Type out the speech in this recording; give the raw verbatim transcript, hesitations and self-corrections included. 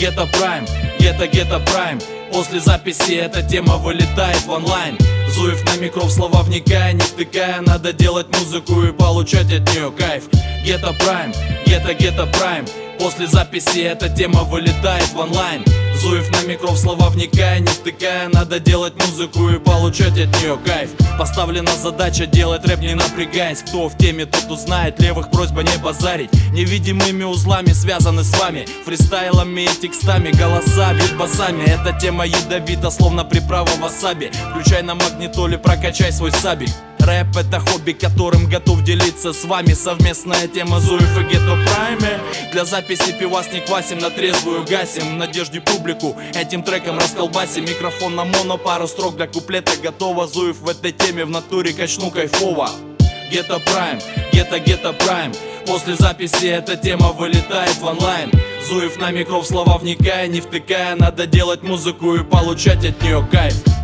Гетто Прайм, Гетто, Гетто Прайм. После записи эта тема вылетает в онлайн. Зуев на микро, в слова вникая, не втыкая. Надо делать музыку и получать от нее кайф. Гетто Прайм, Гетто, Гетто Прайм. После записи эта тема вылетает в онлайн. Зуев на микро, в слова вникая, не втыкая. Надо делать музыку и получать от нее кайф. Поставлена задача делать рэп не напрягаясь. Кто в теме, тот узнает, левых просьба не базарить. Невидимыми узлами связаны с вами, фристайлами и текстами, голоса бьют басами. Эта тема ядовита, словно приправа васаби. Включай на магнитоле, прокачай свой сабик. Рэп — это хобби, которым готов делиться с вами. Совместная тема Зуев и Гетто Прайме. Для записи пивас не квасим, на трезвую гасим. В надежде публику этим треком расколбасим. Микрофон на моно, пару строк для куплета готово. Зуев в этой теме в натуре качну кайфово. Гетто Прайм, Гетто, Гетто Прайм. После записи эта тема вылетает в онлайн. Зуев на микро, в слова вникая, не втыкая. Надо делать музыку и получать от нее кайф.